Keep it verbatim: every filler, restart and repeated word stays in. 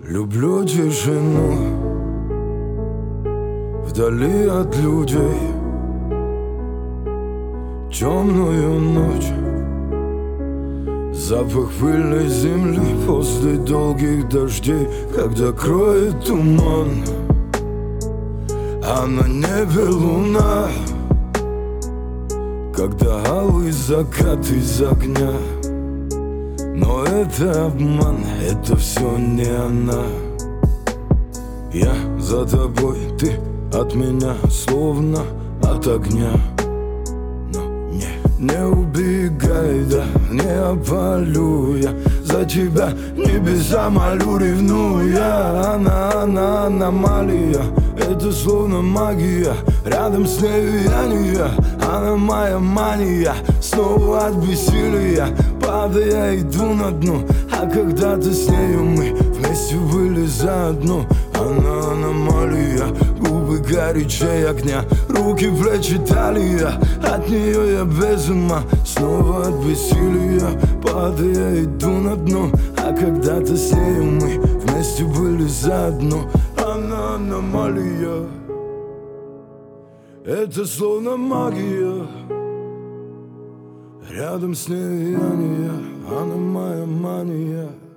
Люблю тишину вдали от людей, темную ночь, запах пыльной земли после долгих дождей, когда кроет туман, а на небе луна, когда алый закат из огня. Но это обман, это все не она. Я за тобой, ты от меня, словно от огня. Но не, не убегай, да, не опалю я за тебя, небеса молю, ревнуя. Она, она, аномалия, это словно магия, рядом с нею я не я. Она моя мания, снова от бессилия падая иду на дно. А когда-то с нею мы вместе были заодно. Она аномалия, губы горячей огня, руки, плечи, талия, от нее я без ума. Снова от бессилия падая иду на дно. А когда-то с нею мы вместе были заодно. Она аномалия, это словно магия, рядом с ней я не я, она моя мания.